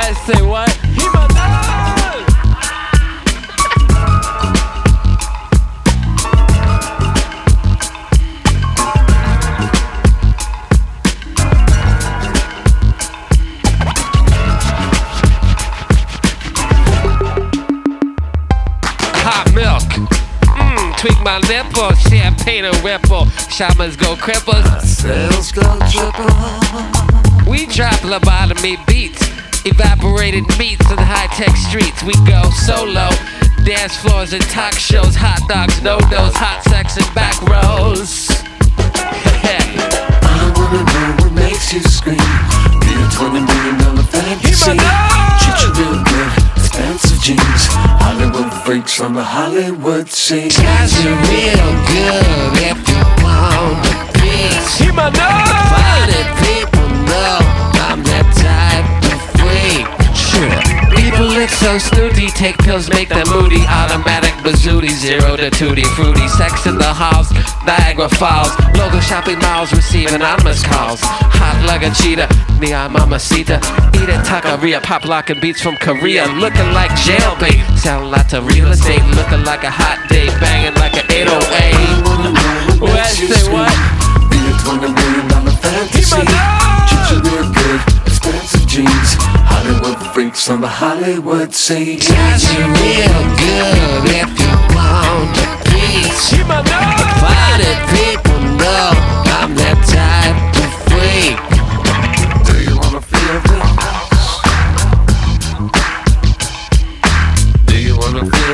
What? Say what? He my dog! Hot milk. Tweak my nipple, champagne and ripple. Shamans go cripple. Sales go triple. We drop lobotomy beats, evaporated meats in high-tech streets. We go solo, dance floors and talk shows, hot dogs, no-dos, hot sex and back rows. I wanna know what makes you scream. Be a $20 million fantasy. Treat you real good, expensive jeans. Hollywood freaks on the Hollywood scene. Guys, you real good if you want a piece. He my dog! Funny people know I'm that type of freak. Sure. People look so snooty, take pills, make them moody. Automatic bazooty, 0 to tutti fruity. Sex in the halls, Niagara Falls. Local shopping malls receive anonymous calls. Hot like a cheetah, neon mamacita. Eat a taqueria, pop locking beats from Korea. Looking like jailbait, sound like a real estate. Looking like a hot date, banging like an 808. What? Say what? Be a $20 million fantasy. Treat you real good, expensive jeans. Hollywood freaks on the Hollywood scene. Guys, you real good if you want a piece. Funny people know I'm that type of freak. Do you wanna feel this? Do you wanna feel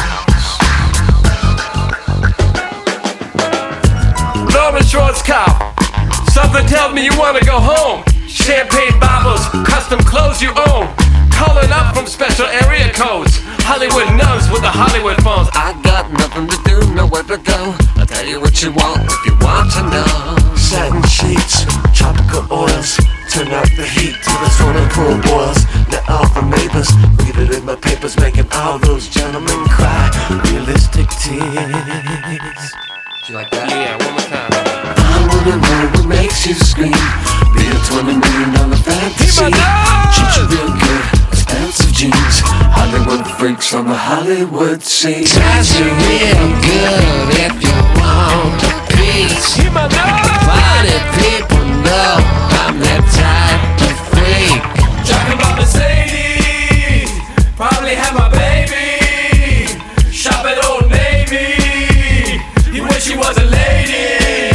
this? Norman Schwarzkopf, something tells me you wanna go home. Champagne bottles, custom clothes you own. Calling up from special area codes. Hollywood nuns with the Hollywood phones. I got nothing to do, nowhere to go. I'll tell you what you want if you want to know. Satin sheets, tropical oils. Turn up the heat till the swimming pool boils. Let all the neighbors read it in my papers, making all those gentlemen cry. Realistic tears. You like that? Yeah, one more time. I wanna know what makes you scream. Be a $20 million fantasy. Treat you real good, expensive jeans. Hollywood freaks on the Hollywood scene. Guys, you real good if you want a piece. Funny people know I'm that type of freak. Talking about Mercedes, probably have my baby. Shop at Old Navy, he wish he was a lady.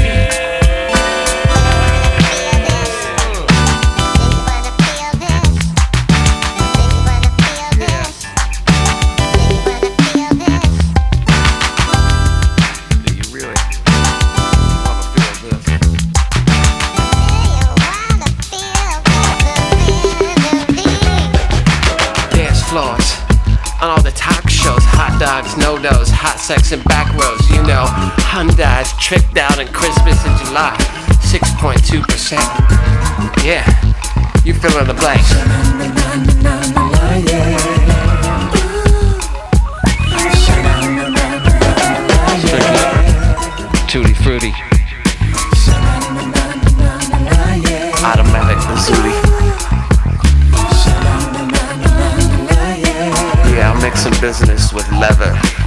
Floors, on all the talk shows, hot dogs, no-dos, hot sex and back rows. You know, Hyundai's tricked out in Christmas in July, 6.2%. Yeah, you fill in the blanks. Strictly tutti frutti, automatic bazooty. Yeah, I'm mixing business with leather.